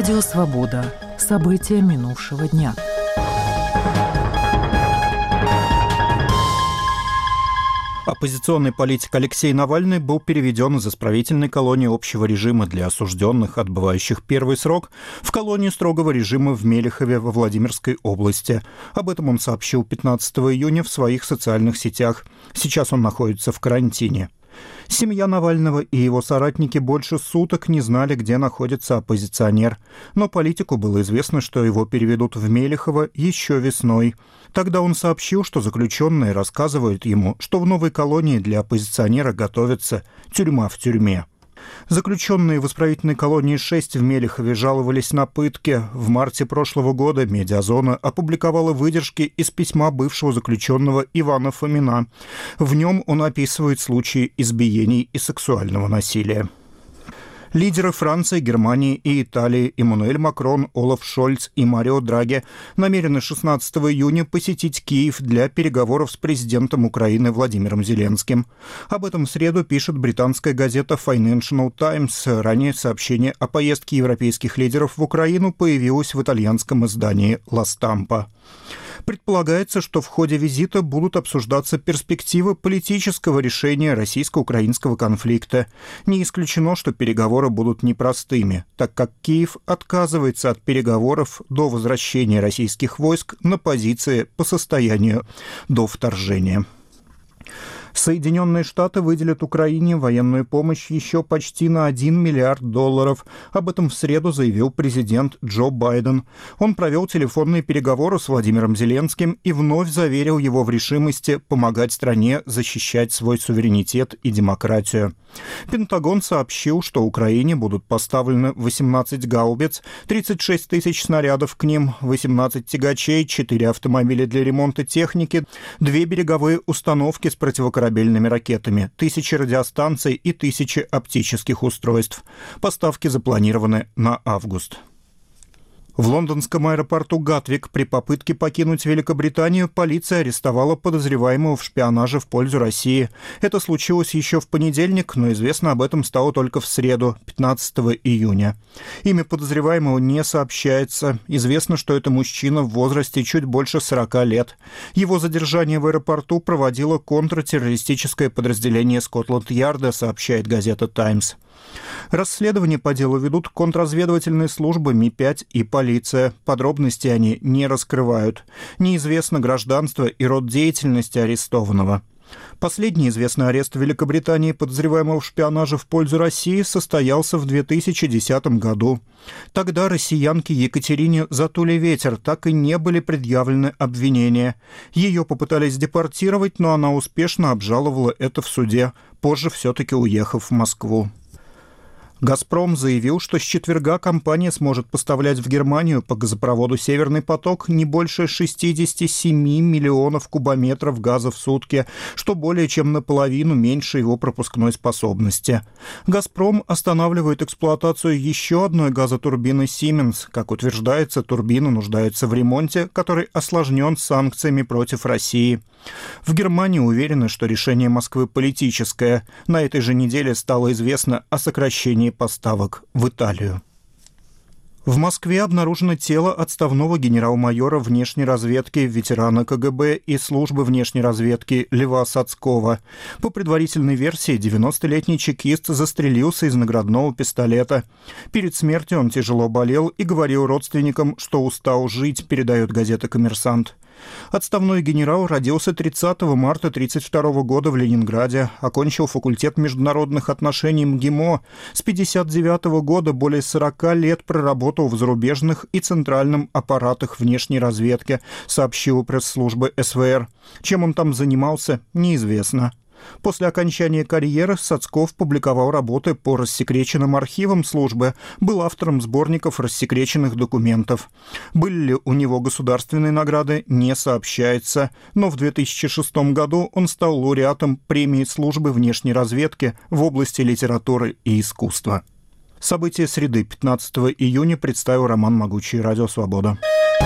Радио «Свобода». События минувшего дня. Оппозиционный политик Алексей Навальный был переведен из исправительной колонии общего режима для осужденных, отбывающих первый срок, в колонию строгого режима в Мелехове во Владимирской области. Об этом он сообщил 15 июня в своих социальных сетях. Сейчас он находится в карантине. Семья Навального и его соратники больше суток не знали, где находится оппозиционер. Но политику было известно, что его переведут в Мелехово еще весной. Тогда он сообщил, что заключенные рассказывают ему, что в новой колонии для оппозиционера готовится тюрьма в тюрьме. Заключенные в исправительной колонии 6 в Мелехове жаловались на пытки. В марте прошлого года «Медиазона» опубликовала выдержки из письма бывшего заключенного Ивана Фомина. В нем он описывает случаи избиений и сексуального насилия. Лидеры Франции, Германии и Италии Эммануэль Макрон, Олаф Шольц и Марио Драги намерены 16 июня посетить Киев для переговоров с президентом Украины Владимиром Зеленским. Об этом в среду пишет британская газета Financial Times. Ранее сообщение о поездке европейских лидеров в Украину появилось в итальянском издании «Ла Стампа». Предполагается, что в ходе визита будут обсуждаться перспективы политического решения российско-украинского конфликта. Не исключено, что переговоры будут непростыми, так как Киев отказывается от переговоров до возвращения российских войск на позиции по состоянию до вторжения. Соединенные Штаты выделят Украине военную помощь еще почти на $1 миллиард. Об этом в среду заявил президент Джо Байден. Он провел телефонные переговоры с Владимиром Зеленским и вновь заверил его в решимости помогать стране защищать свой суверенитет и демократию. Пентагон сообщил, что Украине будут поставлены 18 гаубиц, 36 тысяч снарядов к ним, 18 тягачей, 4 автомобиля для ремонта техники, 2 береговые установки с противокорабельными ракетами, 1000 радиостанций и 1000 оптических устройств. Поставки запланированы на август. В лондонском аэропорту Гатвик при попытке покинуть Великобританию полиция арестовала подозреваемого в шпионаже в пользу России. Это случилось еще в понедельник, но известно об этом стало только в среду, 15 июня. Имя подозреваемого не сообщается. Известно, что это мужчина в возрасте чуть больше 40 лет. Его задержание в аэропорту проводило контртеррористическое подразделение Скотланд-Ярда, сообщает газета «Таймс». Расследование по делу ведут контрразведывательные службы Ми-5 и полиция. Подробности они не раскрывают. Неизвестно гражданство и род деятельности арестованного. Последний известный арест в Великобритании подозреваемого в шпионаже в пользу России состоялся в 2010 году. Тогда россиянке Екатерине Затуле-Ветер так и не были предъявлены обвинения. Ее попытались депортировать, но она успешно обжаловала это в суде, позже все-таки уехав в Москву. «Газпром» заявил, что с четверга компания сможет поставлять в Германию по газопроводу «Северный поток» не больше 67 миллионов кубометров газа в сутки, что более чем наполовину меньше его пропускной способности. «Газпром» останавливает эксплуатацию еще одной газотурбины Siemens. Как утверждается, турбина нуждается в ремонте, который осложнен санкциями против России. В Германии уверены, что решение Москвы политическое. На этой же неделе стало известно о сокращении поставок в Италию. В Москве обнаружено тело отставного генерал-майора внешней разведки, ветерана КГБ и службы внешней разведки Льва Сацкова. По предварительной версии, 90-летний чекист застрелился из наградного пистолета. Перед смертью он тяжело болел и говорил родственникам, что устал жить, передает газета «Коммерсант». Отставной генерал родился 30 марта 1932 года в Ленинграде, окончил факультет международных отношений МГИМО. С 1959 года более 40 лет проработал в зарубежных и центральном аппаратах внешней разведки, сообщила пресс-служба СВР. Чем он там занимался, неизвестно. После окончания карьеры Сацков публиковал работы по рассекреченным архивам службы, был автором сборников рассекреченных документов. Были ли у него государственные награды, не сообщается, но в 2006 году он стал лауреатом премии службы внешней разведки в области литературы и искусства. События среды 15 июня представил Роман Могучий, Радио Свобода.